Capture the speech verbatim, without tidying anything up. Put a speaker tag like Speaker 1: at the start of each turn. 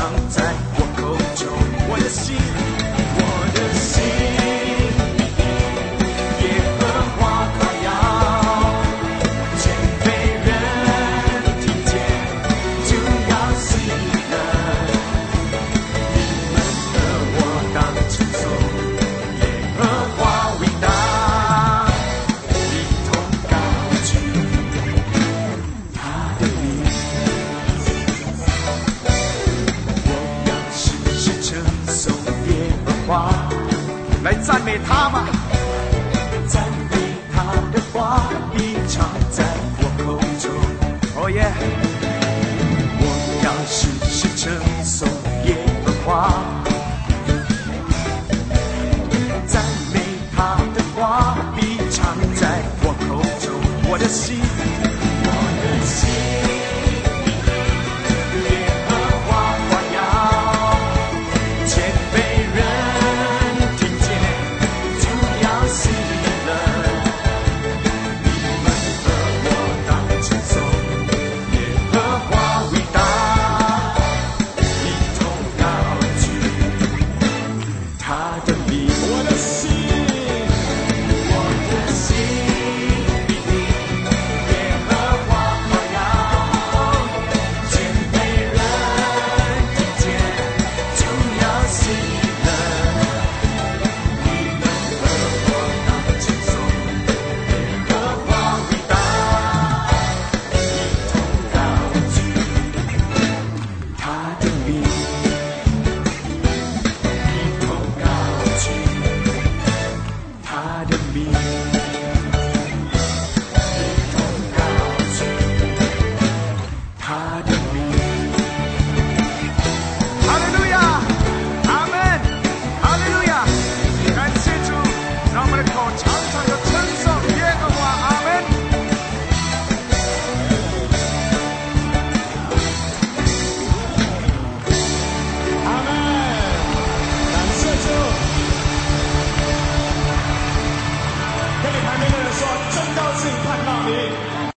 Speaker 1: 常在我口中，我的心，我的心，耶和华夸耀，谦卑人听见就要喜乐，你们和我当称颂耶和华伟大，一同高举他的名。我要时时称颂耶和华，来赞美他吧，赞美他的话必常在我口中。哦耶！我要时时称颂耶和华，赞美他的话必常在我口中。我的心。